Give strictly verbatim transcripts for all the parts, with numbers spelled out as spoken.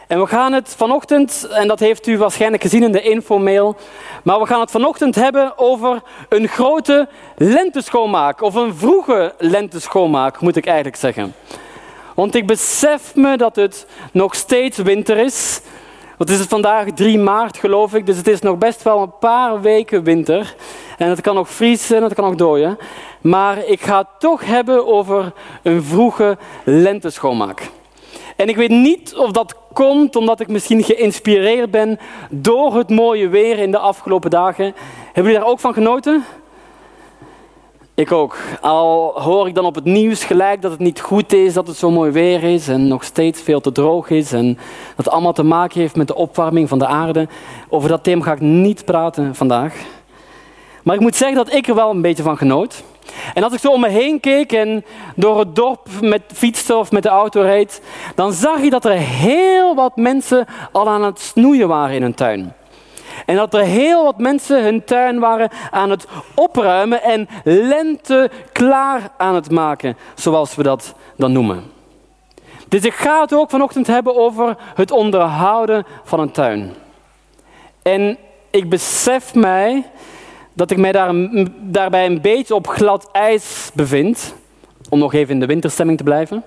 En we gaan het vanochtend, en dat heeft u waarschijnlijk gezien in de infomail, maar we gaan het vanochtend hebben over een grote lenteschoonmaak, of een vroege lenteschoonmaak, moet ik eigenlijk zeggen. Want ik besef me dat het nog steeds winter is. Want het is vandaag drie maart, geloof ik, dus het is nog best wel een paar weken winter. En het kan nog vriezen en het kan nog dooien. Maar ik ga het toch hebben over een vroege lenteschoonmaak. En ik weet niet of dat komt omdat ik misschien geïnspireerd ben door het mooie weer in de afgelopen dagen. Hebben jullie daar ook van genoten? Ik ook. Al hoor ik dan op het nieuws gelijk dat het niet goed is, dat het zo mooi weer is en nog steeds veel te droog is en dat het allemaal te maken heeft met de opwarming van de aarde. Over dat thema ga ik niet praten vandaag. Maar ik moet zeggen dat ik er wel een beetje van genoot. En als ik zo om me heen keek en door het dorp met fietsen of met de auto reed, dan zag je dat er heel wat mensen al aan het snoeien waren in hun tuin. En dat er heel wat mensen hun tuin waren aan het opruimen en lente klaar aan het maken, zoals we dat dan noemen. Dus ik ga het ook vanochtend hebben over het onderhouden van een tuin. En ik besef mij dat ik mij daar, daarbij een beetje op glad ijs bevind, om nog even in de winterstemming te blijven.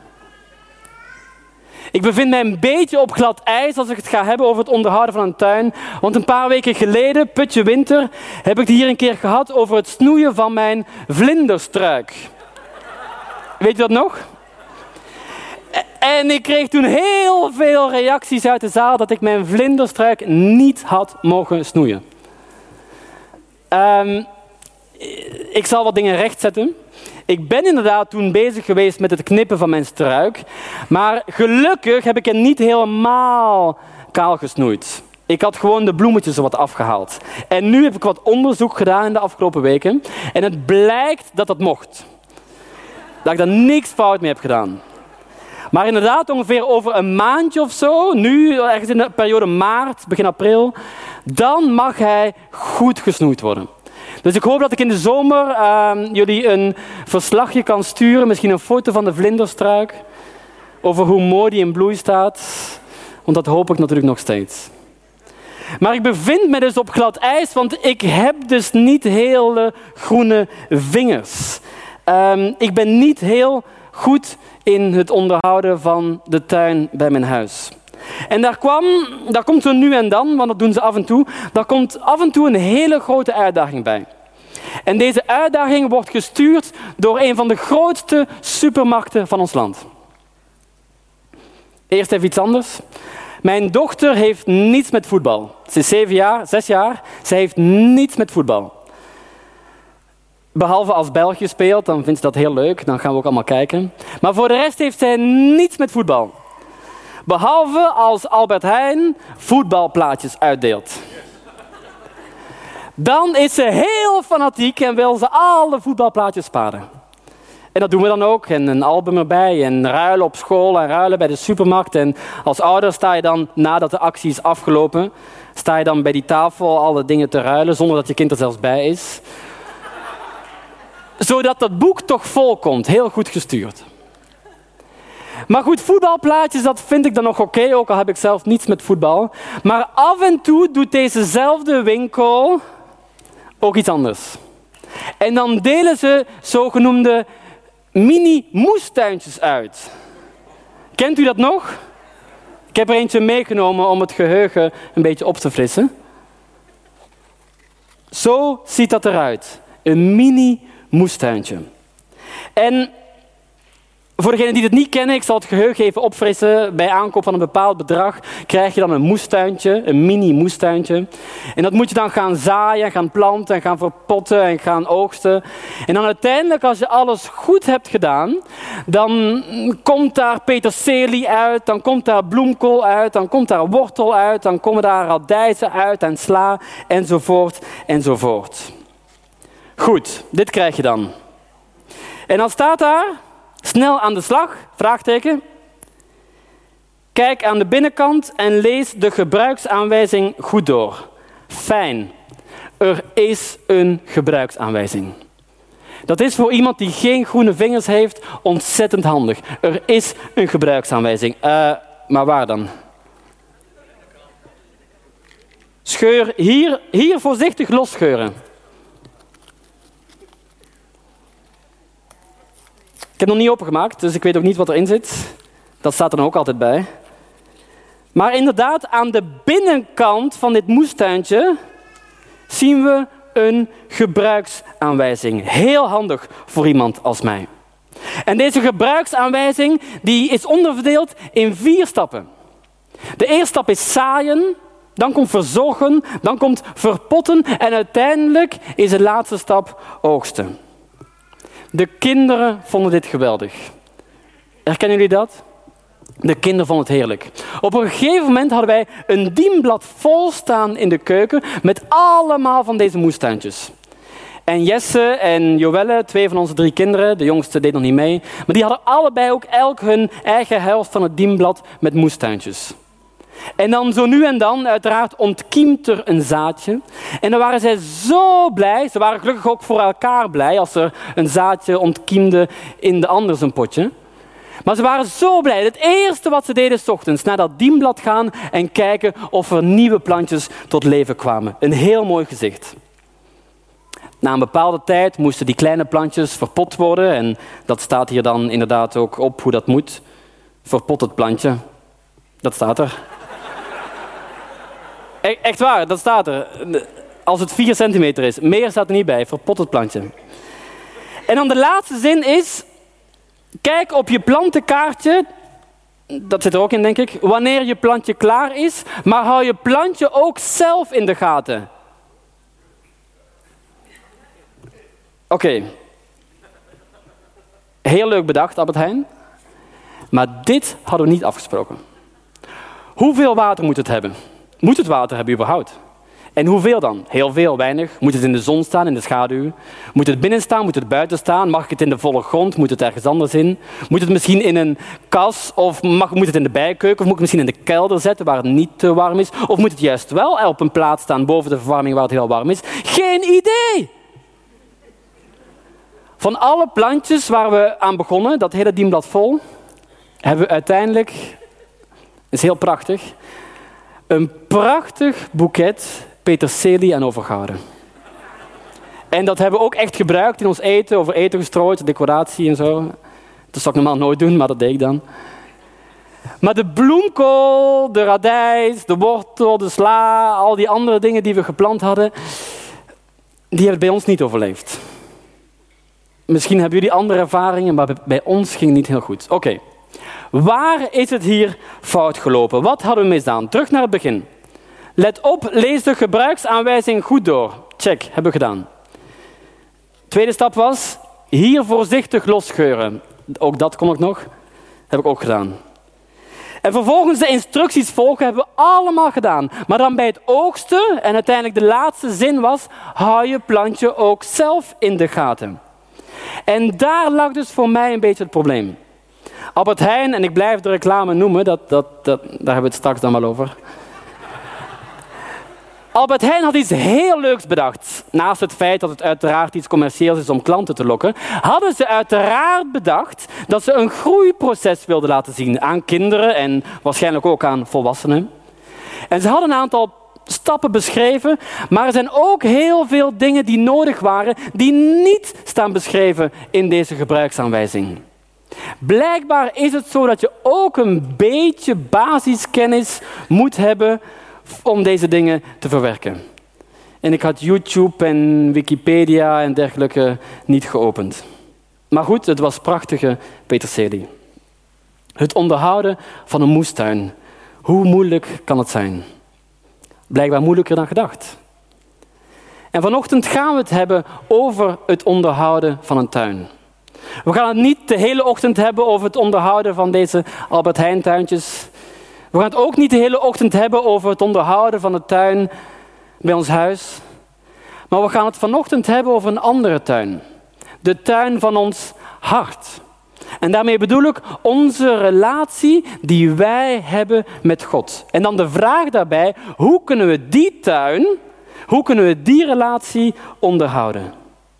Ik bevind mij een beetje op glad ijs als ik het ga hebben over het onderhouden van een tuin. Want een paar weken geleden, putje winter, heb ik het hier een keer gehad over het snoeien van mijn vlinderstruik. Weet je dat nog? En ik kreeg toen heel veel reacties uit de zaal dat ik mijn vlinderstruik niet had mogen snoeien. Um, ik zal wat dingen rechtzetten. Ik ben inderdaad toen bezig geweest met het knippen van mijn struik. Maar gelukkig heb ik het niet helemaal kaal gesnoeid. Ik had gewoon de bloemetjes er wat afgehaald. En nu heb ik wat onderzoek gedaan in de afgelopen weken. En het blijkt dat dat mocht. Dat ik daar niks fout mee heb gedaan. Maar inderdaad, ongeveer over een maandje of zo, nu ergens in de periode maart, begin april, dan mag hij goed gesnoeid worden. Dus ik hoop dat ik in de zomer uh, jullie een verslagje kan sturen, misschien een foto van de vlinderstruik, over hoe mooi die in bloei staat. Want dat hoop ik natuurlijk nog steeds. Maar ik bevind me dus op glad ijs, want ik heb dus niet hele groene vingers. Um, ik ben niet heel goed in het onderhouden van de tuin bij mijn huis. En daar kwam, daar komt zo nu en dan, want dat doen ze af en toe, daar komt af en toe een hele grote uitdaging bij. En deze uitdaging wordt gestuurd door een van de grootste supermarkten van ons land. Eerst even iets anders. Mijn dochter heeft niets met voetbal. Ze is zeven jaar, zes jaar. Ze heeft niets met voetbal. Behalve als België speelt, dan vindt ze dat heel leuk. Dan gaan we ook allemaal kijken. Maar voor de rest heeft zij niets met voetbal. Behalve als Albert Heijn voetbalplaatjes uitdeelt. Dan is ze heel fanatiek en wil ze alle voetbalplaatjes sparen. En dat doen we dan ook. En een album erbij en ruilen op school en ruilen bij de supermarkt. En als ouder sta je dan, nadat de actie is afgelopen, sta je dan bij die tafel alle dingen te ruilen, zonder dat je kind er zelfs bij is. Zodat dat boek toch vol komt. Heel goed gestuurd. Maar goed, voetbalplaatjes, dat vind ik dan nog oké, okay, ook al heb ik zelf niets met voetbal. Maar af en toe doet dezezelfde winkel ook iets anders. En dan delen ze zogenoemde mini-moestuintjes uit. Kent u dat nog? Ik heb er eentje meegenomen om het geheugen een beetje op te frissen. Zo ziet dat eruit. Een mini-moestuintje. En voor degenen die het niet kennen, ik zal het geheugen even opfrissen. Bij aankoop van een bepaald bedrag krijg je dan een moestuintje, een mini-moestuintje. En dat moet je dan gaan zaaien, gaan planten en gaan verpotten en gaan oogsten. En dan uiteindelijk, als je alles goed hebt gedaan, dan komt daar peterselie uit, dan komt daar bloemkool uit, dan komt daar wortel uit, dan komen daar radijzen uit en sla, enzovoort, enzovoort. Goed, dit krijg je dan. En dan staat daar, snel aan de slag, vraagteken. Kijk aan de binnenkant en lees de gebruiksaanwijzing goed door. Fijn. Er is een gebruiksaanwijzing. Dat is voor iemand die geen groene vingers heeft ontzettend handig. Er is een gebruiksaanwijzing. Uh, maar waar dan? scheur hier, hier voorzichtig losscheuren. Ik heb nog niet opengemaakt, dus ik weet ook niet wat erin zit. Dat staat er dan ook altijd bij. Maar inderdaad, aan de binnenkant van dit moestuintje zien we een gebruiksaanwijzing. Heel handig voor iemand als mij. En deze gebruiksaanwijzing die is onderverdeeld in vier stappen. De eerste stap is zaaien, dan komt verzorgen, dan komt verpotten en uiteindelijk is de laatste stap oogsten. De kinderen vonden dit geweldig. Herkennen jullie dat? De kinderen vonden het heerlijk. Op een gegeven moment hadden wij een dienblad vol staan in de keuken met allemaal van deze moestuintjes. En Jesse en Joelle, twee van onze drie kinderen, de jongste deed nog niet mee, maar die hadden allebei ook elk hun eigen helft van het dienblad met moestuintjes. En dan zo nu en dan, uiteraard, ontkiemt er een zaadje. En dan waren zij zo blij, ze waren gelukkig ook voor elkaar blij als er een zaadje ontkiemde in de ander zijn potje. Maar ze waren zo blij. Het eerste wat ze deden 's ochtends, naar dat dienblad gaan en kijken of er nieuwe plantjes tot leven kwamen. Een heel mooi gezicht. Na een bepaalde tijd moesten die kleine plantjes verpot worden. En dat staat hier dan inderdaad ook op hoe dat moet. Verpot het plantje. Dat staat er. E- echt waar, dat staat er. Als het vier centimeter is. Meer staat er niet bij. Verpot het plantje. En dan de laatste zin is... Kijk op je plantenkaartje, dat zit er ook in denk ik, wanneer je plantje klaar is, maar hou je plantje ook zelf in de gaten. Oké. Okay. Heel leuk bedacht, Albert Heijn. Maar dit hadden we niet afgesproken. Hoeveel water moet het hebben? Moet het water hebben überhaupt? En hoeveel dan? Heel veel, weinig? Moet het in de zon staan, in de schaduw? Moet het binnen staan, moet het buiten staan? Mag ik het in de volle grond? Moet het ergens anders in? Moet het misschien in een kas? Of mag, moet het in de bijkeuken? Of moet ik het misschien in de kelder zetten waar het niet te warm is? Of moet het juist wel op een plaats staan boven de verwarming waar het heel warm is? Geen idee! Van alle plantjes waar we aan begonnen, dat hele dienblad vol, hebben we uiteindelijk, dat is heel prachtig, een prachtig boeket peterselie en overgouden. En dat hebben we ook echt gebruikt in ons eten, over eten gestrooid, decoratie en zo. Dat zou ik normaal nooit doen, maar dat deed ik dan. Maar de bloemkool, de radijs, de wortel, de sla, al die andere dingen die we geplant hadden, die hebben bij ons niet overleefd. Misschien hebben jullie andere ervaringen, maar bij ons ging het niet heel goed. Oké, okay. Waar is het hier fout gelopen? Wat hadden we misdaan? Terug naar het begin. Let op, lees de gebruiksaanwijzing goed door. Check, hebben we gedaan. Tweede stap was, hier voorzichtig losscheuren. Ook dat kon ik nog. Heb ik ook gedaan. En vervolgens de instructies volgen hebben we allemaal gedaan. Maar dan bij het oogsten, en uiteindelijk de laatste zin was, hou je plantje ook zelf in de gaten. En daar lag dus voor mij een beetje het probleem. Albert Heijn, en ik blijf de reclame noemen, dat, dat, dat, daar hebben we het straks dan wel over. Albert Heijn had iets heel leuks bedacht. Naast het feit dat het uiteraard iets commercieels is om klanten te lokken, hadden ze uiteraard bedacht dat ze een groeiproces wilden laten zien aan kinderen en waarschijnlijk ook aan volwassenen. En ze hadden een aantal stappen beschreven, maar er zijn ook heel veel dingen die nodig waren die niet staan beschreven in deze gebruiksaanwijzing. Blijkbaar is het zo dat je ook een beetje basiskennis moet hebben om deze dingen te verwerken. En ik had YouTube en Wikipedia en dergelijke niet geopend. Maar goed, het was prachtige peterselie. Het onderhouden van een moestuin. Hoe moeilijk kan het zijn? Blijkbaar moeilijker dan gedacht. En vanochtend gaan we het hebben over het onderhouden van een tuin. We gaan het niet de hele ochtend hebben over het onderhouden van deze Albert Heijn tuintjes. We gaan het ook niet de hele ochtend hebben over het onderhouden van de tuin bij ons huis. Maar we gaan het vanochtend hebben over een andere tuin. De tuin van ons hart. En daarmee bedoel ik onze relatie die wij hebben met God. En dan de vraag daarbij, hoe kunnen we die tuin, hoe kunnen we die relatie onderhouden?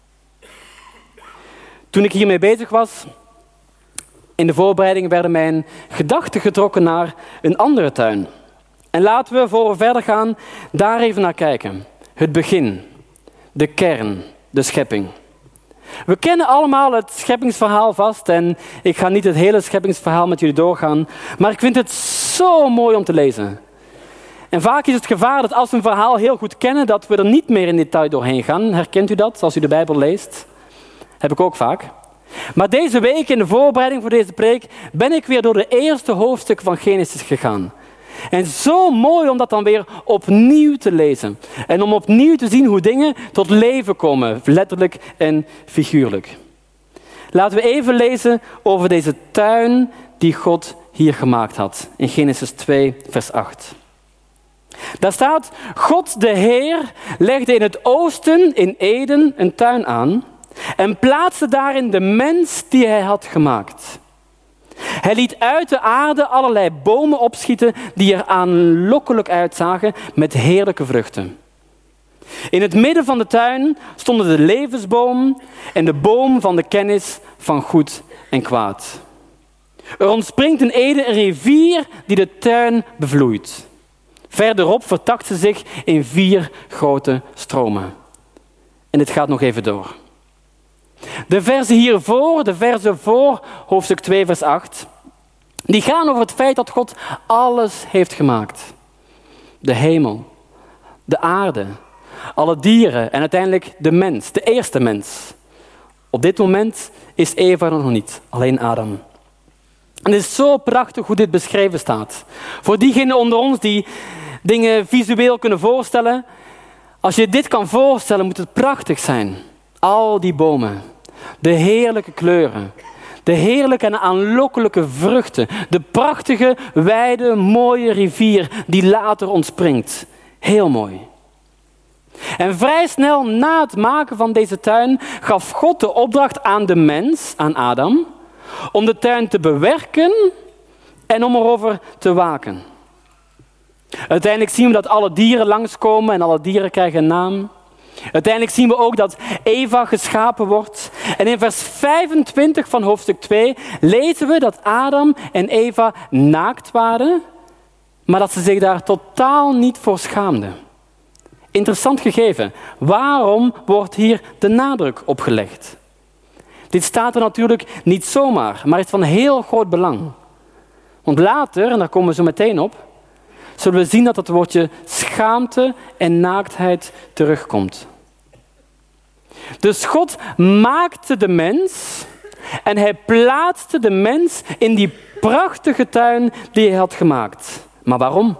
Toen ik hiermee bezig was, in de voorbereiding werden mijn gedachten getrokken naar een andere tuin. En laten we, voor we verder gaan, daar even naar kijken. Het begin, de kern, de schepping. We kennen allemaal het scheppingsverhaal vast en ik ga niet het hele scheppingsverhaal met jullie doorgaan, maar ik vind het zo mooi om te lezen. En vaak is het gevaar dat als we een verhaal heel goed kennen, dat we er niet meer in detail doorheen gaan. Herkent u dat als u de Bijbel leest? Heb ik ook vaak. Maar deze week in de voorbereiding voor deze preek ben ik weer door de eerste hoofdstuk van Genesis gegaan. En zo mooi om dat dan weer opnieuw te lezen. En om opnieuw te zien hoe dingen tot leven komen, letterlijk en figuurlijk. Laten we even lezen over deze tuin die God hier gemaakt had. In Genesis twee, vers acht. Daar staat, God de Heer legde in het oosten in Eden een tuin aan en plaatste daarin de mens die hij had gemaakt. Hij liet uit de aarde allerlei bomen opschieten die er aanlokkelijk uitzagen met heerlijke vruchten. In het midden van de tuin stonden de levensboom en de boom van de kennis van goed en kwaad. Er ontspringt in Eden een rivier die de tuin bevloeit. Verderop vertakt ze zich in vier grote stromen. En dit gaat nog even door. De verzen hiervoor, de verzen voor hoofdstuk twee, vers acht, die gaan over het feit dat God alles heeft gemaakt. De hemel, de aarde, alle dieren en uiteindelijk de mens, de eerste mens. Op dit moment is Eva er nog niet, alleen Adam. En het is zo prachtig hoe dit beschreven staat. Voor diegenen onder ons die dingen visueel kunnen voorstellen, als je dit kan voorstellen, moet het prachtig zijn. Al die bomen, de heerlijke kleuren, de heerlijke en aanlokkelijke vruchten, de prachtige, wijde, mooie rivier die later ontspringt. Heel mooi. En vrij snel na het maken van deze tuin gaf God de opdracht aan de mens, aan Adam, om de tuin te bewerken en om erover te waken. Uiteindelijk zien we dat alle dieren langskomen en alle dieren krijgen een naam. Uiteindelijk zien we ook dat Eva geschapen wordt. En in vers vijfentwintig van hoofdstuk twee lezen we dat Adam en Eva naakt waren, maar dat ze zich daar totaal niet voor schaamden. Interessant gegeven. Waarom wordt hier de nadruk op gelegd? Dit staat er natuurlijk niet zomaar, maar is van heel groot belang. Want later, en daar komen we zo meteen op, zullen we zien dat het woordje schaamte en naaktheid terugkomt. Dus God maakte de mens en hij plaatste de mens in die prachtige tuin die hij had gemaakt. Maar waarom?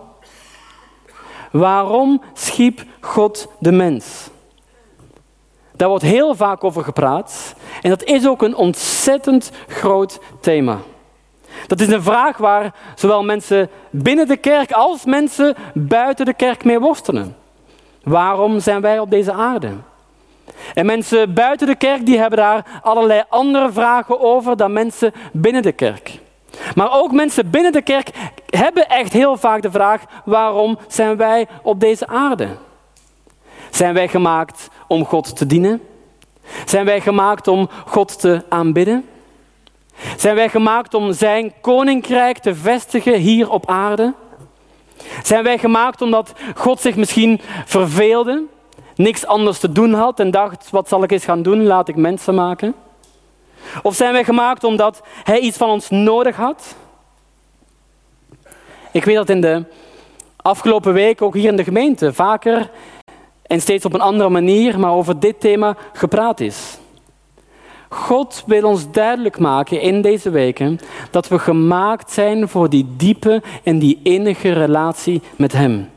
Waarom schiep God de mens? Daar wordt heel vaak over gepraat en dat is ook een ontzettend groot thema. Dat is een vraag waar zowel mensen binnen de kerk als mensen buiten de kerk mee worstelen. Waarom zijn wij op deze aarde? En mensen buiten de kerk die hebben daar allerlei andere vragen over dan mensen binnen de kerk. Maar ook mensen binnen de kerk hebben echt heel vaak de vraag: waarom zijn wij op deze aarde? Zijn wij gemaakt om God te dienen? Zijn wij gemaakt om God te aanbidden? Zijn wij gemaakt om zijn koninkrijk te vestigen hier op aarde? Zijn wij gemaakt omdat God zich misschien verveelde, niks anders te doen had en dacht: wat zal ik eens gaan doen? Laat ik mensen maken. Of zijn wij gemaakt omdat hij iets van ons nodig had? Ik weet dat in de afgelopen week, ook hier in de gemeente, vaker en steeds op een andere manier, maar over dit thema gepraat is. God wil ons duidelijk maken in deze weken dat we gemaakt zijn voor die diepe en die innige relatie met hem.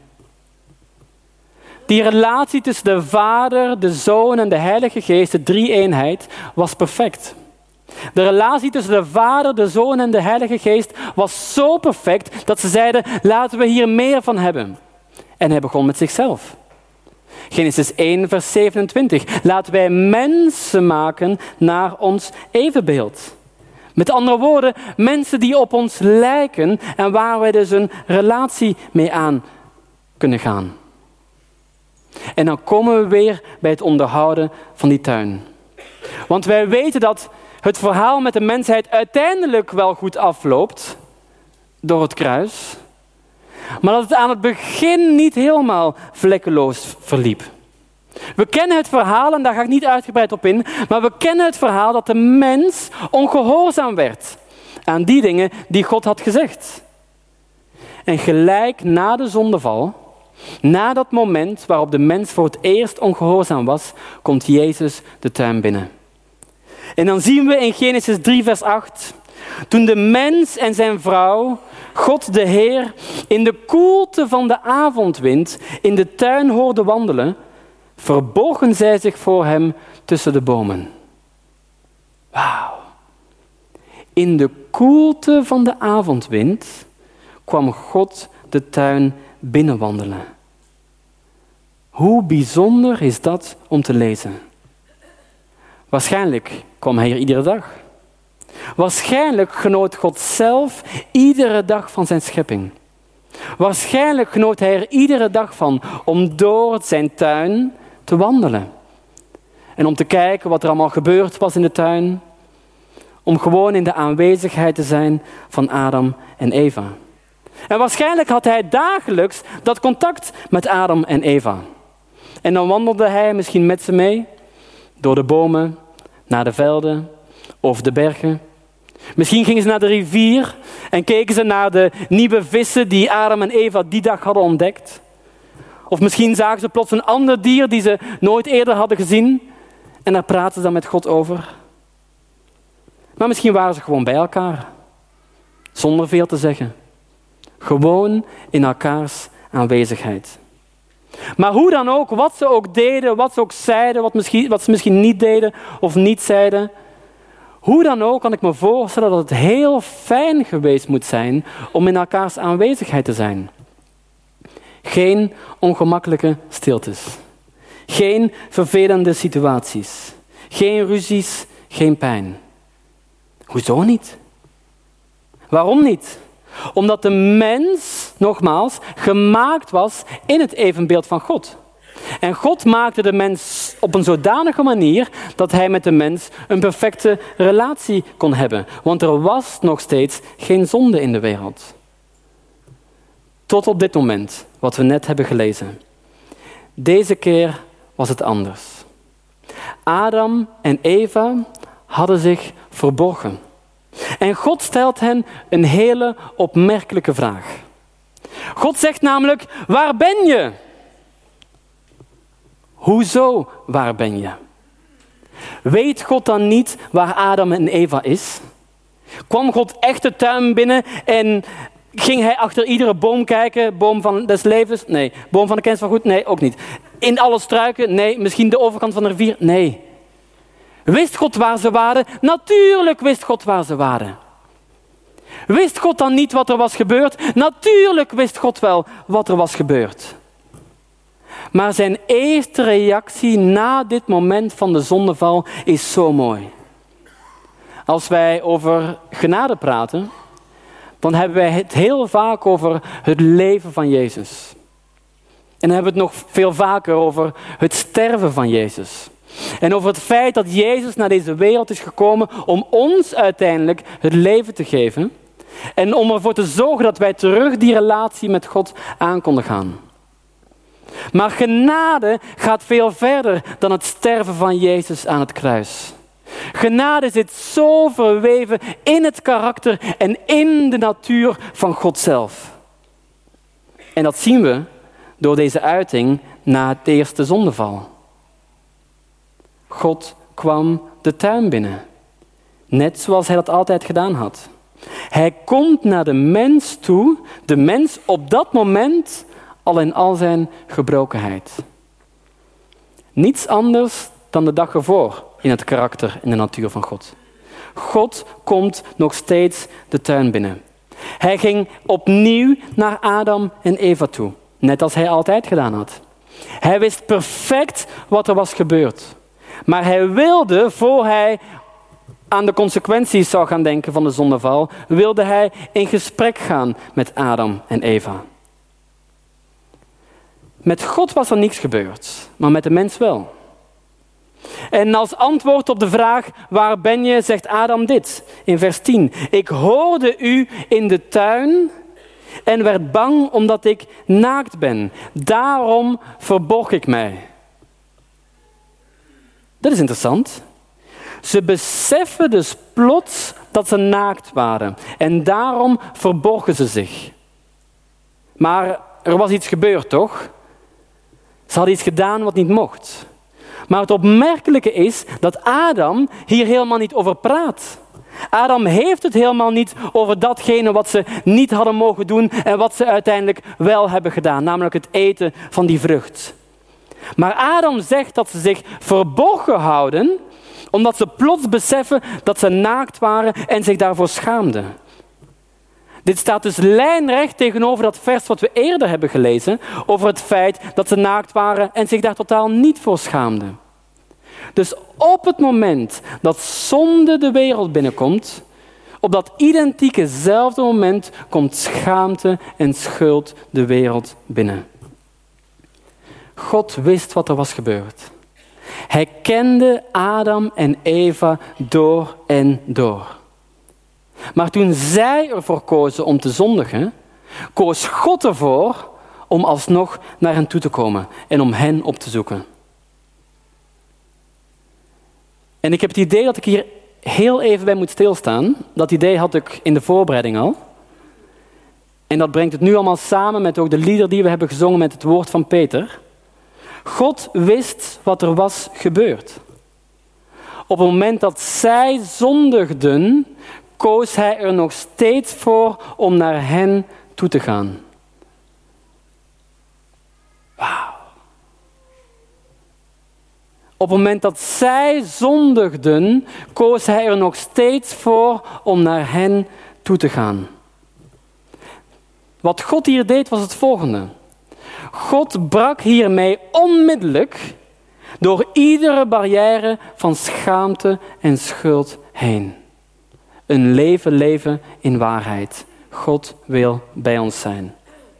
Die relatie tussen de Vader, de Zoon en de Heilige Geest, de drie-eenheid, was perfect. De relatie tussen de Vader, de Zoon en de Heilige Geest was zo perfect dat ze zeiden: laten we hier meer van hebben. En hij begon met zichzelf. Genesis één, vers zevenentwintig. Laten wij mensen maken naar ons evenbeeld. Met andere woorden, mensen die op ons lijken en waar wij dus een relatie mee aan kunnen gaan. En dan komen we weer bij het onderhouden van die tuin. Want wij weten dat het verhaal met de mensheid uiteindelijk wel goed afloopt door het kruis. maar dat het aan het begin niet helemaal vlekkeloos verliep. We kennen het verhaal, en daar ga ik niet uitgebreid op in, maar we kennen het verhaal dat de mens ongehoorzaam werd aan die dingen die God had gezegd. En gelijk na de zondeval, na dat moment waarop de mens voor het eerst ongehoorzaam was, komt Jezus de tuin binnen. En dan zien we in Genesis drie vers acht, toen de mens en zijn vrouw, God de Heer, in de koelte van de avondwind in de tuin hoorden wandelen, verborgen zij zich voor hem tussen de bomen. Wauw. In de koelte van de avondwind kwam God de tuin binnenwandelen. Hoe bijzonder is dat om te lezen? Waarschijnlijk kwam hij hier iedere dag. Waarschijnlijk genoot God zelf iedere dag van zijn schepping. Waarschijnlijk genoot hij er iedere dag van om door zijn tuin te wandelen. En om te kijken wat er allemaal gebeurd was in de tuin. Om gewoon in de aanwezigheid te zijn van Adam en Eva. En waarschijnlijk had hij dagelijks dat contact met Adam en Eva. En dan wandelde hij misschien met ze mee, door de bomen, naar de velden of de bergen. Misschien gingen ze naar de rivier en keken ze naar de nieuwe vissen die Adam en Eva die dag hadden ontdekt. Of misschien zagen ze plots een ander dier die ze nooit eerder hadden gezien en daar praten ze dan met God over. Maar misschien waren ze gewoon bij elkaar, zonder veel te zeggen. Gewoon in elkaars aanwezigheid. Maar hoe dan ook, wat ze ook deden, wat ze ook zeiden, wat, misschien, wat ze misschien niet deden of niet zeiden. Hoe dan ook kan ik me voorstellen dat het heel fijn geweest moet zijn om in elkaars aanwezigheid te zijn. Geen ongemakkelijke stiltes. Geen vervelende situaties. Geen ruzies, geen pijn. Hoezo niet? Waarom niet? Omdat de mens, nogmaals, gemaakt was in het evenbeeld van God. En God maakte de mens op een zodanige manier dat hij met de mens een perfecte relatie kon hebben. Want er was nog steeds geen zonde in de wereld. Tot op dit moment, wat we net hebben gelezen. Deze keer was het anders. Adam en Eva hadden zich verborgen. En God stelt hen een hele opmerkelijke vraag. God zegt namelijk, waar ben je? Hoezo, waar ben je? Weet God dan niet waar Adam en Eva is? Kwam God echt de tuin binnen en ging hij achter iedere boom kijken? Boom van des levens? Nee. Boom van de kennis van goed? Nee, ook niet. In alle struiken? Nee. Misschien de overkant van de rivier? Nee. Wist God waar ze waren? Natuurlijk wist God waar ze waren. Wist God dan niet wat er was gebeurd? Natuurlijk wist God wel wat er was gebeurd. Maar zijn eerste reactie na dit moment van de zondeval is zo mooi. Als wij over genade praten, dan hebben wij het heel vaak over het leven van Jezus. En dan hebben we het nog veel vaker over het sterven van Jezus. En over het feit dat Jezus naar deze wereld is gekomen om ons uiteindelijk het leven te geven. En om ervoor te zorgen dat wij terug die relatie met God aan konden gaan. Maar genade gaat veel verder dan het sterven van Jezus aan het kruis. Genade zit zo verweven in het karakter en in de natuur van God zelf. En dat zien we door deze uiting na het eerste zondeval. God kwam de tuin binnen, net zoals hij dat altijd gedaan had. Hij komt naar de mens toe, de mens op dat moment al in al zijn gebrokenheid. Niets anders dan de dag ervoor in het karakter en de natuur van God. God komt nog steeds de tuin binnen. Hij ging opnieuw naar Adam en Eva toe, net als hij altijd gedaan had. Hij wist perfect wat er was gebeurd. Maar hij wilde, voor hij aan de consequenties zou gaan denken van de zondeval, wilde hij in gesprek gaan met Adam en Eva. Met God was er niets gebeurd, maar met de mens wel. En als antwoord op de vraag, waar ben je, zegt Adam dit in vers tien. Ik hoorde u in de tuin, en werd bang omdat ik naakt ben. Daarom verborg ik mij. Dat is interessant. Ze beseffen dus plots dat ze naakt waren en daarom verborgen ze zich. Maar er was iets gebeurd, toch? Ze hadden iets gedaan wat niet mocht. Maar het opmerkelijke is dat Adam hier helemaal niet over praat. Adam heeft het helemaal niet over datgene wat ze niet hadden mogen doen en wat ze uiteindelijk wel hebben gedaan, namelijk het eten van die vrucht. Maar Adam zegt dat ze zich verborgen houden, omdat ze plots beseffen dat ze naakt waren en zich daarvoor schaamden. Dit staat dus lijnrecht tegenover dat vers wat we eerder hebben gelezen, over het feit dat ze naakt waren en zich daar totaal niet voor schaamden. Dus op het moment dat zonde de wereld binnenkomt, op dat identiekezelfde moment komt schaamte en schuld de wereld binnen. God wist wat er was gebeurd. Hij kende Adam en Eva door en door. Maar toen zij ervoor kozen om te zondigen, koos God ervoor om alsnog naar hen toe te komen en om hen op te zoeken. En ik heb het idee dat ik hier heel even bij moet stilstaan. Dat idee had ik in de voorbereiding al. En dat brengt het nu allemaal samen met ook de lieder die we hebben gezongen met het woord van Peter. God wist wat er was gebeurd. Op het moment dat zij zondigden, koos hij er nog steeds voor om naar hen toe te gaan. Wauw. Op het moment dat zij zondigden, koos hij er nog steeds voor om naar hen toe te gaan. Wat God hier deed was het volgende. God brak hiermee onmiddellijk door iedere barrière van schaamte en schuld heen. Een leven leven in waarheid. God wil bij ons zijn.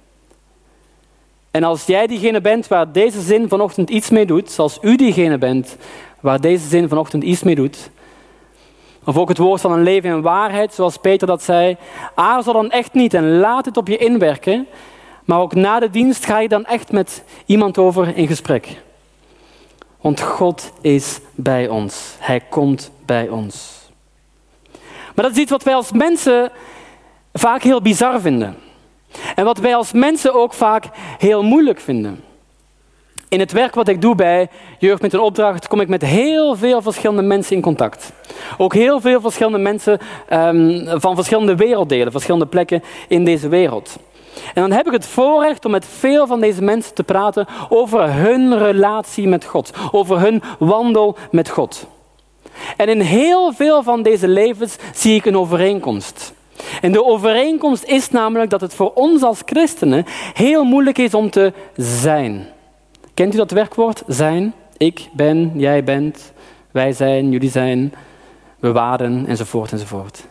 En als jij diegene bent waar deze zin vanochtend iets mee doet, zoals u diegene bent waar deze zin vanochtend iets mee doet, of ook het woord van een leven in waarheid, zoals Peter dat zei, aarzel dan echt niet en laat het op je inwerken, maar ook na de dienst ga je dan echt met iemand over in gesprek. Want God is bij ons. Hij komt bij ons. Maar dat is iets wat wij als mensen vaak heel bizar vinden. En wat wij als mensen ook vaak heel moeilijk vinden. In het werk wat ik doe bij Jeugd met een Opdracht kom ik met heel veel verschillende mensen in contact. Ook heel veel verschillende mensen um, van verschillende werelddelen, verschillende plekken in deze wereld. En dan heb ik het voorrecht om met veel van deze mensen te praten over hun relatie met God. Over hun wandel met God. En in heel veel van deze levens zie ik een overeenkomst. En de overeenkomst is namelijk dat het voor ons als christenen heel moeilijk is om te zijn. Kent u dat werkwoord? Zijn. Ik ben, jij bent, wij zijn, jullie zijn, we waren, enzovoort, enzovoort.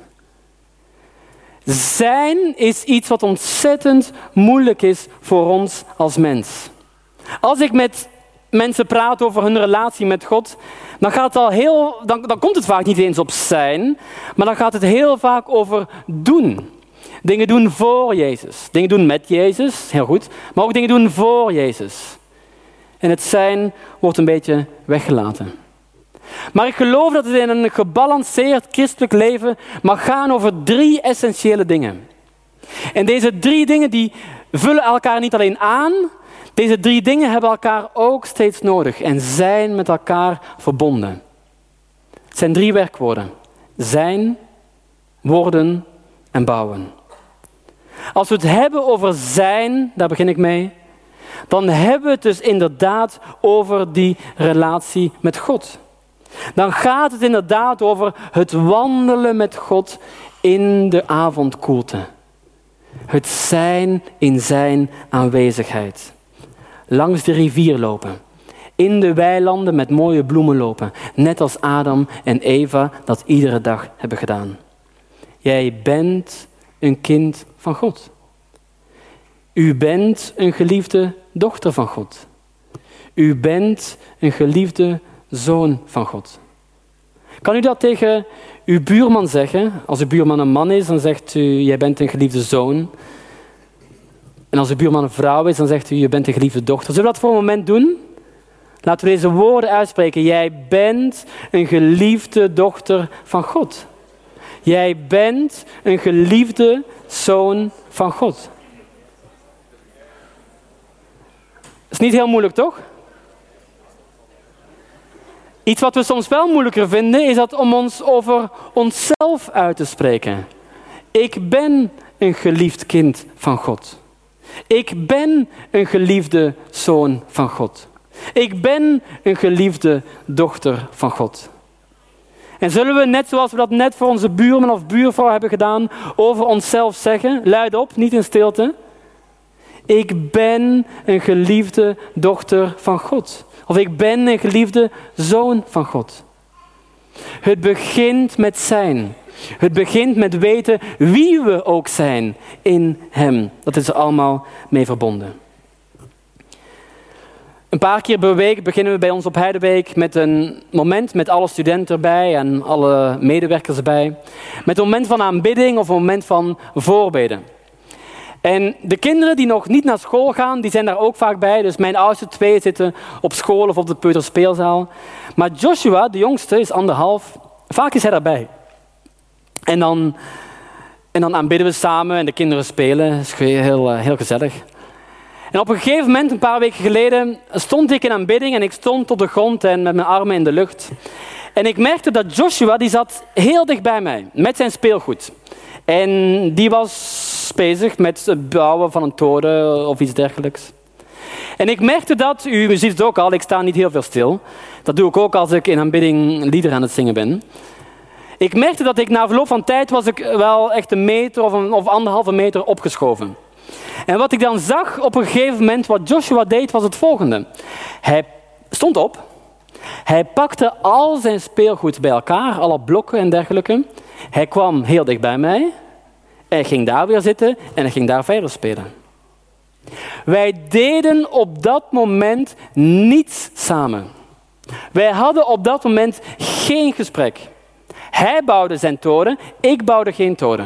Zijn is iets wat ontzettend moeilijk is voor ons als mens. Als ik met mensen praat over hun relatie met God, dan, gaat het al heel, dan, dan komt het vaak niet eens op zijn, maar dan gaat het heel vaak over doen. Dingen doen voor Jezus. Dingen doen met Jezus, heel goed, maar ook dingen doen voor Jezus. En het zijn wordt een beetje weggelaten. Maar ik geloof dat het in een gebalanceerd christelijk leven mag gaan over drie essentiële dingen. En deze drie dingen die vullen elkaar niet alleen aan, deze drie dingen hebben elkaar ook steeds nodig en zijn met elkaar verbonden. Het zijn drie werkwoorden. Zijn, worden en bouwen. Als we het hebben over zijn, daar begin ik mee, dan hebben we het dus inderdaad over die relatie met God. Dan gaat het inderdaad over het wandelen met God in de avondkoelte. Het zijn in zijn aanwezigheid. Langs de rivier lopen. In de weilanden met mooie bloemen lopen. Net als Adam en Eva dat iedere dag hebben gedaan. Jij bent een kind van God. U bent een geliefde dochter van God. U bent een geliefde zoon van God. Kan u dat tegen uw buurman zeggen? Als uw buurman een man is, dan zegt u, jij bent een geliefde zoon. En als de buurman een vrouw is, dan zegt u, je bent een geliefde dochter. Zullen we dat voor een moment doen? Laten we deze woorden uitspreken. Jij bent een geliefde dochter van God. Jij bent een geliefde zoon van God. Is niet heel moeilijk, toch? Iets wat we soms wel moeilijker vinden, is dat om ons over onszelf uit te spreken. Ik ben een geliefd kind van God. Ik ben een geliefde zoon van God. Ik ben een geliefde dochter van God. En zullen we, net zoals we dat net voor onze buurman of buurvrouw hebben gedaan, over onszelf zeggen, luidop, niet in stilte. Ik ben een geliefde dochter van God. Of ik ben een geliefde zoon van God. Het begint met zijn. Het begint met weten wie we ook zijn in hem. Dat is er allemaal mee verbonden. Een paar keer per week beginnen we bij ons op Heideweek met een moment met alle studenten erbij en alle medewerkers erbij. Met een moment van aanbidding of een moment van voorbeden. En de kinderen die nog niet naar school gaan, die zijn daar ook vaak bij. Dus mijn oudste twee zitten op school of op de peuterspeelzaal. Maar Joshua, de jongste, is anderhalf. Vaak is hij daarbij. En dan, en dan aanbidden we samen en de kinderen spelen. Dat is heel, heel gezellig. En op een gegeven moment, een paar weken geleden, stond ik in aanbidding en ik stond op de grond en met mijn armen in de lucht. En ik merkte dat Joshua, die zat heel dicht bij mij, met zijn speelgoed. En die was bezig met het bouwen van een toren of iets dergelijks. En ik merkte dat, u ziet het ook al, ik sta niet heel veel stil. Dat doe ik ook als ik in aanbidding liederen aan het zingen ben. Ik merkte dat ik na verloop van tijd was ik wel echt een meter of, een, of anderhalve meter opgeschoven. En wat ik dan zag op een gegeven moment, wat Joshua deed, was het volgende. Hij stond op, hij pakte al zijn speelgoed bij elkaar, alle blokken en dergelijke. Hij kwam heel dicht bij mij, hij ging daar weer zitten en hij ging daar verder spelen. Wij deden op dat moment niets samen. Wij hadden op dat moment geen gesprek. Hij bouwde zijn toren, ik bouwde geen toren.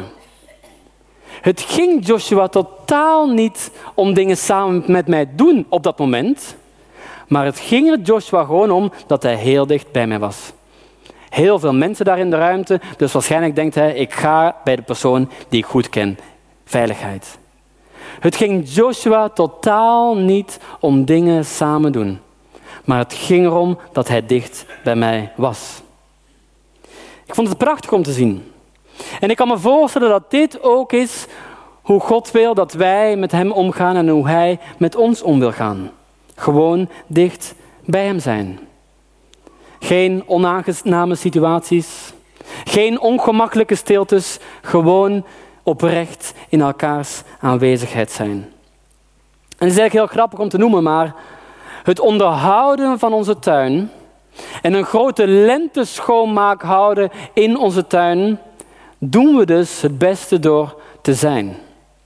Het ging Joshua totaal niet om dingen samen met mij doen op dat moment. Maar het ging er Joshua gewoon om dat hij heel dicht bij mij was. Heel veel mensen daar in de ruimte. Dus waarschijnlijk denkt hij, ik ga bij de persoon die ik goed ken. Veiligheid. Het ging Joshua totaal niet om dingen samen doen. Maar het ging erom dat hij dicht bij mij was. Ik vond het prachtig om te zien. En ik kan me voorstellen dat dit ook is hoe God wil dat wij met hem omgaan en hoe hij met ons om wil gaan. Gewoon dicht bij hem zijn. Geen onaangename situaties. Geen ongemakkelijke stiltes. Gewoon oprecht in elkaars aanwezigheid zijn. En het is eigenlijk heel grappig om te noemen, maar het onderhouden van onze tuin en een grote lenteschoonmaak houden in onze tuin, doen we dus het beste door te zijn.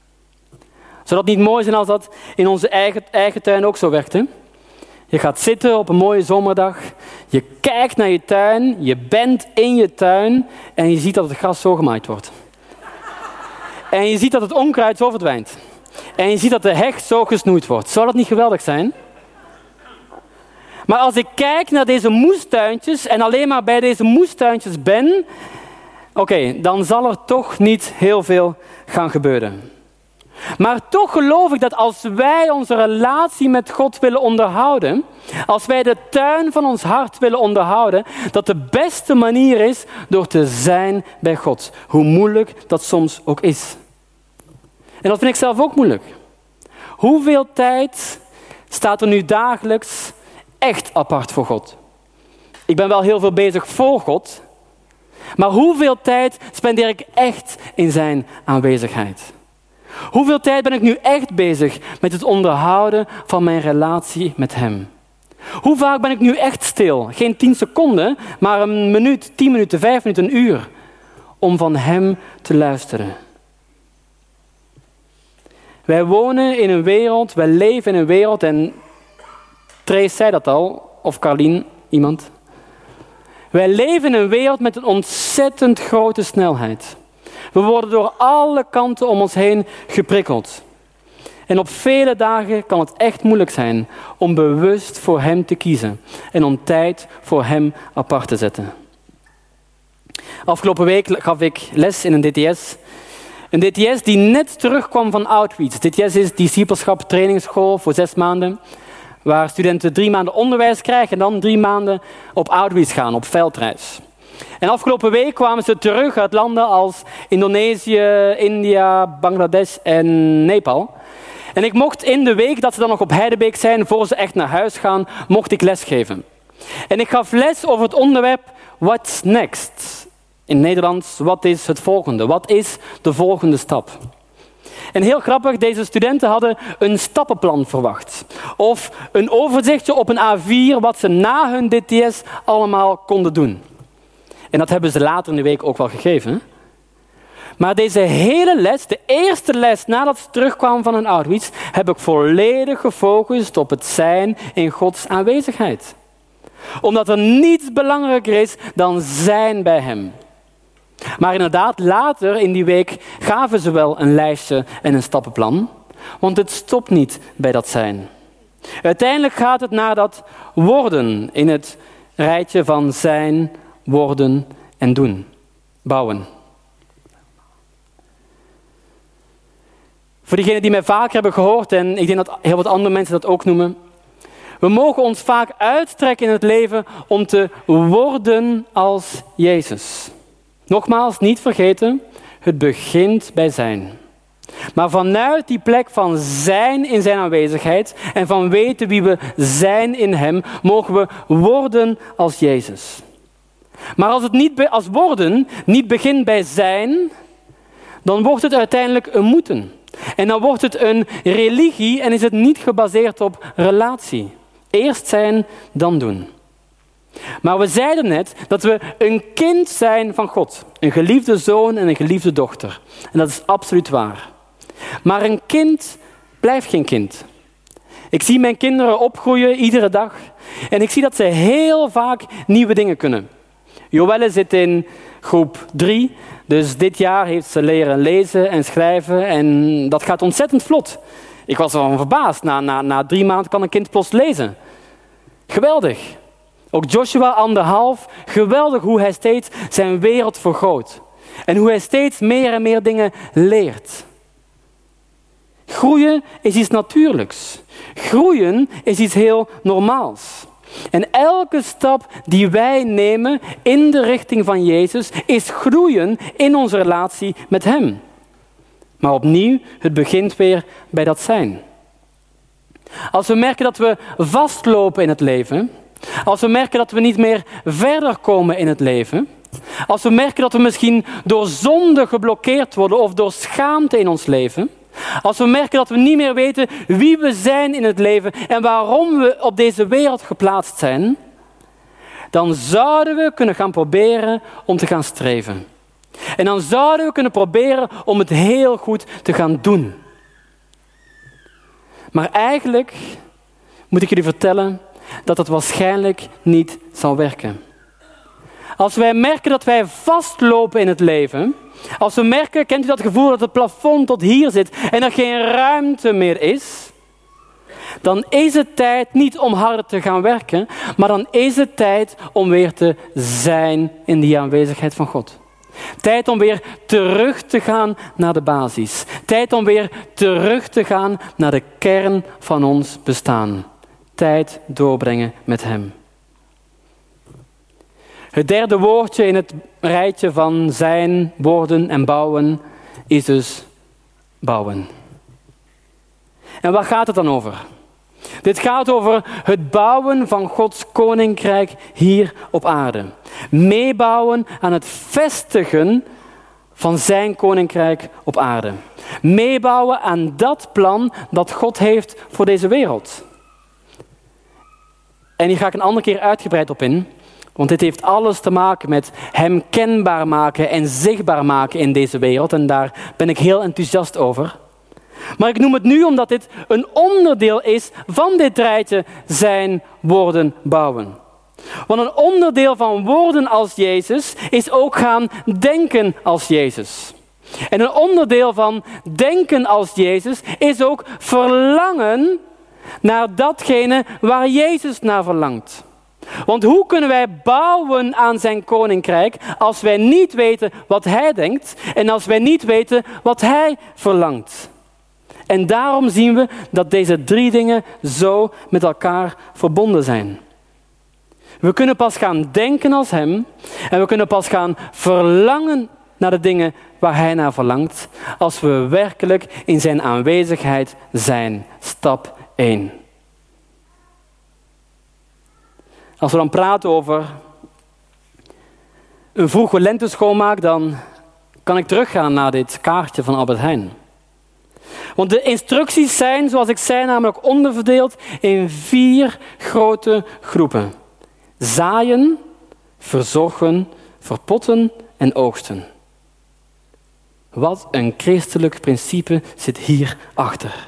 Zou dat niet mooi zijn als dat in onze eigen, eigen tuin ook zo werkt? Hè? Je gaat zitten op een mooie zomerdag, je kijkt naar je tuin, je bent in je tuin en je ziet dat het gras zo gemaaid wordt. En je ziet dat het onkruid zo verdwijnt. En je ziet dat de heg zo gesnoeid wordt. Zou dat niet geweldig zijn? Maar als ik kijk naar deze moestuintjes en alleen maar bij deze moestuintjes ben, oké, okay, dan zal er toch niet heel veel gaan gebeuren. Maar toch geloof ik dat als wij onze relatie met God willen onderhouden, als wij de tuin van ons hart willen onderhouden, dat de beste manier is door te zijn bij God. Hoe moeilijk dat soms ook is. En dat vind ik zelf ook moeilijk. Hoeveel tijd staat er nu dagelijks echt apart voor God? Ik ben wel heel veel bezig voor God, maar hoeveel tijd spendeer ik echt in zijn aanwezigheid? Hoeveel tijd ben ik nu echt bezig met het onderhouden van mijn relatie met hem? Hoe vaak ben ik nu echt stil? Geen tien seconden, maar een minuut, tien minuten, vijf minuten, een uur. Om van hem te luisteren. Wij wonen in een wereld, wij leven in een wereld, en Trace zei dat al, of Carlien, iemand. Wij leven in een wereld met een ontzettend grote snelheid. We worden door alle kanten om ons heen geprikkeld. En op vele dagen kan het echt moeilijk zijn om bewust voor hem te kiezen en om tijd voor hem apart te zetten. Afgelopen week gaf ik les in een D T S. Een D T S die net terugkwam van Outreach. D T S is discipelschap trainingsschool voor zes maanden, waar studenten drie maanden onderwijs krijgen en dan drie maanden op Outreach gaan, op veldreis. En afgelopen week kwamen ze terug uit landen als Indonesië, India, Bangladesh en Nepal. En ik mocht in de week dat ze dan nog op Heidebeek zijn, voor ze echt naar huis gaan, mocht ik lesgeven. En ik gaf les over het onderwerp What's next? In Nederlands, wat is het volgende? Wat is de volgende stap? En heel grappig, deze studenten hadden een stappenplan verwacht. Of een overzichtje op een A vier wat ze na hun D T S allemaal konden doen. En dat hebben ze later in de week ook wel gegeven. Maar deze hele les, de eerste les nadat ze terugkwamen van hun outreach, heb ik volledig gefocust op het zijn in Gods aanwezigheid. Omdat er niets belangrijker is dan zijn bij hem. Maar inderdaad, later in die week gaven ze wel een lijstje en een stappenplan. Want het stopt niet bij dat zijn. Uiteindelijk gaat het naar dat worden in het rijtje van zijn, worden en doen. Bouwen. Voor diegenen die mij vaker hebben gehoord, en ik denk dat heel wat andere mensen dat ook noemen. We mogen ons vaak uitstrekken in het leven om te worden als Jezus. Nogmaals, niet vergeten, het begint bij zijn. Maar vanuit die plek van zijn in zijn aanwezigheid en van weten wie we zijn in hem, mogen we worden als Jezus. Maar als het niet als worden niet begint bij zijn, dan wordt het uiteindelijk een moeten. En dan wordt het een religie en is het niet gebaseerd op relatie. Eerst zijn, dan doen. Maar we zeiden net dat we een kind zijn van God. Een geliefde zoon en een geliefde dochter. En dat is absoluut waar. Maar een kind blijft geen kind. Ik zie mijn kinderen opgroeien iedere dag. En ik zie dat ze heel vaak nieuwe dingen kunnen. Joelle zit in groep drie. Dus dit jaar heeft ze leren lezen en schrijven. En dat gaat ontzettend vlot. Ik was wel verbaasd. Na, na, na drie maanden kan een kind plots lezen. Geweldig. Ook Joshua, anderhalf. Geweldig hoe hij steeds zijn wereld vergroot. En hoe hij steeds meer en meer dingen leert. Groeien is iets natuurlijks. Groeien is iets heel normaals. En elke stap die wij nemen in de richting van Jezus is groeien in onze relatie met hem. Maar opnieuw, het begint weer bij dat zijn. Als we merken dat we vastlopen in het leven, als we merken dat we niet meer verder komen in het leven, als we merken dat we misschien door zonde geblokkeerd worden of door schaamte in ons leven, als we merken dat we niet meer weten wie we zijn in het leven en waarom we op deze wereld geplaatst zijn, dan zouden we kunnen gaan proberen om te gaan streven. En dan zouden we kunnen proberen om het heel goed te gaan doen. Maar eigenlijk moet ik jullie vertellen dat het waarschijnlijk niet zal werken. Als wij merken dat wij vastlopen in het leven, als we merken, kent u dat gevoel dat het plafond tot hier zit en er geen ruimte meer is, dan is het tijd niet om harder te gaan werken, maar dan is het tijd om weer te zijn in die aanwezigheid van God. Tijd om weer terug te gaan naar de basis. Tijd om weer terug te gaan naar de kern van ons bestaan. Tijd doorbrengen met hem. Het derde woordje in het rijtje van zijn, worden en bouwen is dus bouwen. En waar gaat het dan over? Dit gaat over het bouwen van Gods koninkrijk hier op aarde. Meebouwen aan het vestigen van zijn koninkrijk op aarde. Meebouwen aan dat plan dat God heeft voor deze wereld. En hier ga ik een andere keer uitgebreid op in. Want dit heeft alles te maken met hem kenbaar maken en zichtbaar maken in deze wereld. En daar ben ik heel enthousiast over. Maar ik noem het nu omdat dit een onderdeel is van dit rijtje zijn, worden, bouwen. Want een onderdeel van worden als Jezus is ook gaan denken als Jezus. En een onderdeel van denken als Jezus is ook verlangen naar datgene waar Jezus naar verlangt. Want hoe kunnen wij bouwen aan zijn koninkrijk als wij niet weten wat hij denkt en als wij niet weten wat hij verlangt? En daarom zien we dat deze drie dingen zo met elkaar verbonden zijn. We kunnen pas gaan denken als hem en we kunnen pas gaan verlangen naar de dingen waar hij naar verlangt als we werkelijk in zijn aanwezigheid zijn. Stap één. Als we dan praten over een vroege lenteschoonmaak, dan kan ik teruggaan naar dit kaartje van Albert Heijn. Want de instructies zijn, zoals ik zei, namelijk onderverdeeld in vier grote groepen. Zaaien, verzorgen, verpotten en oogsten. Wat een christelijk principe zit hier achter.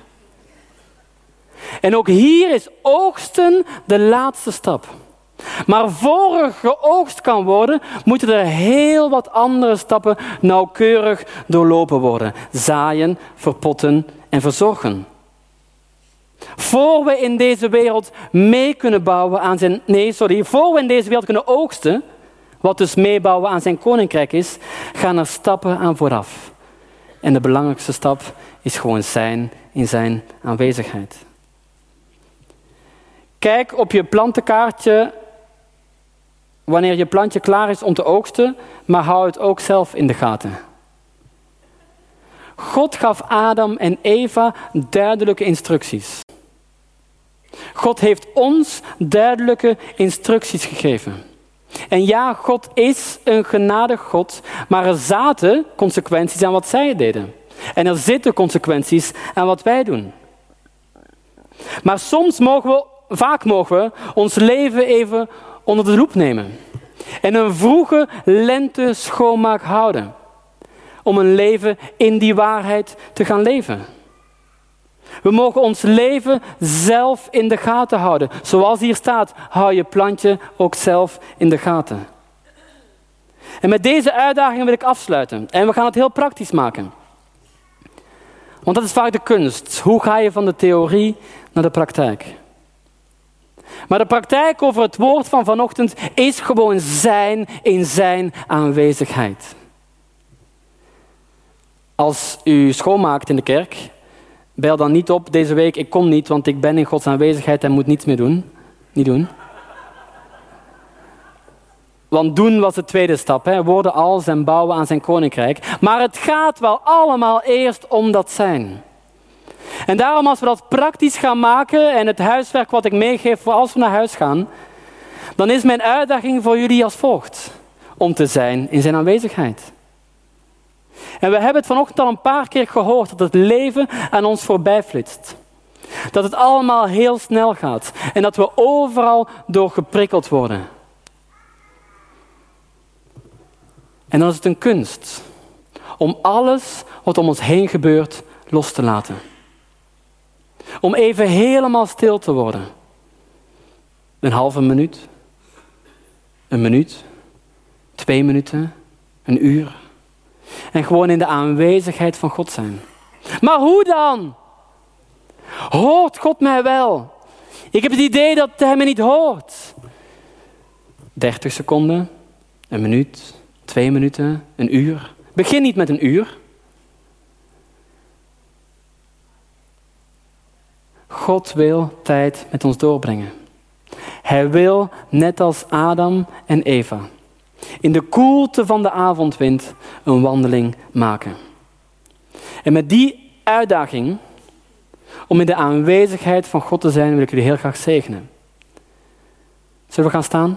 En ook hier is oogsten de laatste stap. Maar voor er geoogst kan worden, moeten er heel wat andere stappen nauwkeurig doorlopen worden. Zaaien, verpotten en verzorgen. Voor we in deze wereld mee kunnen bouwen aan zijn... Nee, sorry. Voor we in deze wereld kunnen oogsten, wat dus meebouwen aan zijn koninkrijk is, gaan er stappen aan vooraf. En de belangrijkste stap is gewoon zijn in zijn aanwezigheid. Kijk op je plantenkaartje wanneer je plantje klaar is om te oogsten, maar hou het ook zelf in de gaten. God gaf Adam en Eva duidelijke instructies. God heeft ons duidelijke instructies gegeven. En ja, God is een genadig God, maar er zaten consequenties aan wat zij deden. En er zitten consequenties aan wat wij doen. Maar soms mogen we, vaak mogen we ons leven even onder de loep nemen. En een vroege lente schoonmaak houden. Om een leven in die waarheid te gaan leven. We mogen ons leven zelf in de gaten houden. Zoals hier staat, hou je plantje ook zelf in de gaten. En met deze uitdaging wil ik afsluiten. En we gaan het heel praktisch maken. Want dat is vaak de kunst. Hoe ga je van de theorie naar de praktijk? Maar de praktijk over het woord van vanochtend is gewoon zijn in zijn aanwezigheid. Als u schoonmaakt in de kerk, bel dan niet op deze week, ik kom niet, want ik ben in Gods aanwezigheid en moet niets meer doen. Niet doen. Want doen was de tweede stap, hè? Worden als en bouwen aan zijn koninkrijk. Maar het gaat wel allemaal eerst om dat zijn. En daarom als we dat praktisch gaan maken en het huiswerk wat ik meegeef voor als we naar huis gaan, dan is mijn uitdaging voor jullie als volgt. Om te zijn in zijn aanwezigheid. En we hebben het vanochtend al een paar keer gehoord dat het leven aan ons voorbij flitst. Dat het allemaal heel snel gaat en dat we overal door geprikkeld worden. En dan is het een kunst om alles wat om ons heen gebeurt los te laten. Om even helemaal stil te worden. Een halve minuut, een minuut, twee minuten, een uur. En gewoon in de aanwezigheid van God zijn. Maar hoe dan? Hoort God mij wel? Ik heb het idee dat hij me niet hoort. dertig seconden, een minuut, twee minuten, een uur. Begin niet met een uur. God wil tijd met ons doorbrengen. Hij wil, net als Adam en Eva, in de koelte van de avondwind een wandeling maken. En met die uitdaging om in de aanwezigheid van God te zijn, wil ik jullie heel graag zegenen. Zullen we gaan staan?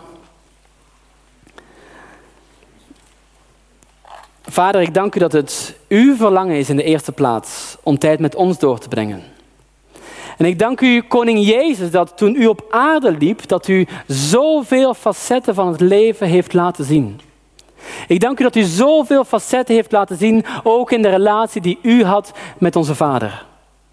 Vader, ik dank u dat het uw verlangen is in de eerste plaats om tijd met ons door te brengen. En ik dank u, koning Jezus, dat toen u op aarde liep, dat u zoveel facetten van het leven heeft laten zien. Ik dank u dat u zoveel facetten heeft laten zien, ook in de relatie die u had met onze Vader.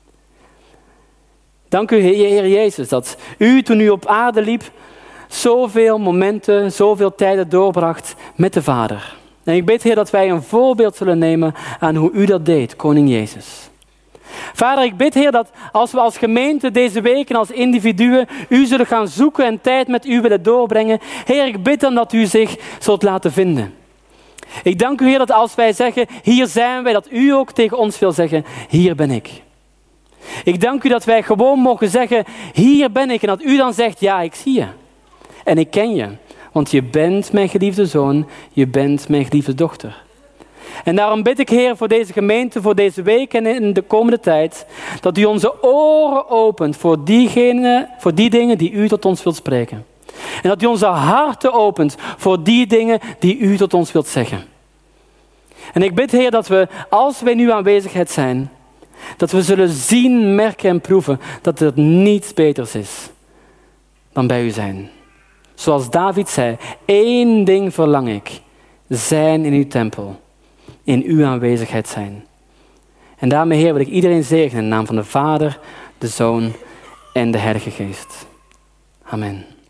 Dank u, Heer Jezus, dat u toen u op aarde liep, zoveel momenten, zoveel tijden doorbracht met de Vader. En ik bid, Heer, dat wij een voorbeeld zullen nemen aan hoe u dat deed, koning Jezus. Vader, ik bid, Heer, dat als we als gemeente deze week en als individuen u zullen gaan zoeken en tijd met u willen doorbrengen, Heer, ik bid dan dat u zich zult laten vinden. Ik dank u, Heer, dat als wij zeggen, hier zijn wij, dat u ook tegen ons wil zeggen, hier ben ik. Ik dank u dat wij gewoon mogen zeggen, hier ben ik. En dat u dan zegt, ja, ik zie je. En ik ken je. Want je bent mijn geliefde zoon, je bent mijn geliefde dochter. En daarom bid ik, Heer, voor deze gemeente, voor deze week en in de komende tijd, dat u onze oren opent voor diegene, voor die dingen die u tot ons wilt spreken. En dat u onze harten opent voor die dingen die u tot ons wilt zeggen. En ik bid, Heer, dat we, als wij nu aanwezigheid zijn, dat we zullen zien, merken en proeven dat er niets beters is dan bij u zijn. Zoals David zei, één ding verlang ik, zijn in uw tempel, in uw aanwezigheid zijn. En daarmee, Heer, wil ik iedereen zegenen in de naam van de Vader, de Zoon en de Heilige Geest. Amen.